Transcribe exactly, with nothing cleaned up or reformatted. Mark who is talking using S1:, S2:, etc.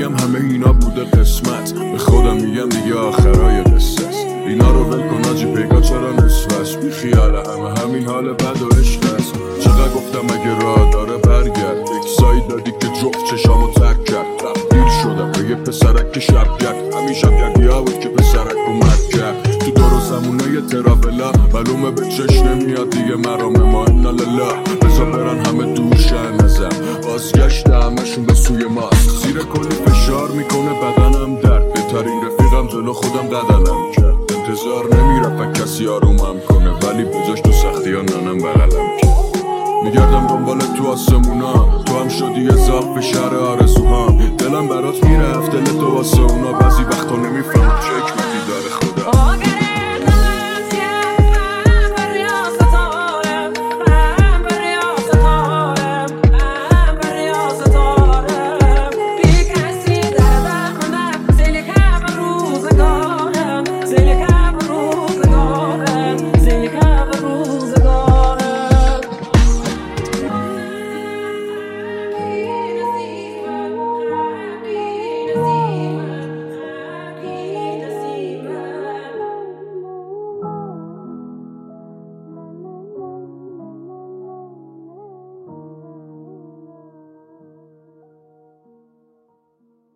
S1: میگم همه اینا بوده قسمت، به خودم میگم دیگه آخرای قصه است. اینا رو ول کن آجی پیگا چرا نصف است، بی خیاله همه همین حال بد و عشق است. چقدر گفتم اگه راه داره برگرد، یک سایی دادی که جفت چشامو ترک کرد. تبدیل شدم به یه پسرک که شب کرد، همین شب کردی ها بود که پسرک رو مرد کرد. تو دور و زمونه یه ترافلا معلومه به چش نمیاد دیگه مرام ما اینا لله. بزا برن همه دوشن ازم، بازگشت همشون به سوی ماست. زیر کلی فشار میکنه بدنم درد، بهترین رفیقم جلو خودم قدنم کرد. انتظار نمیرفت کسی آرومم کنه، ولی بجاش تو سختی ها نانم بغلم کرد. میگردم دنبال تو آسمونا، تو هم شدی اضافه شهر آرزوهام. دلم برات میرفت دل تو واسه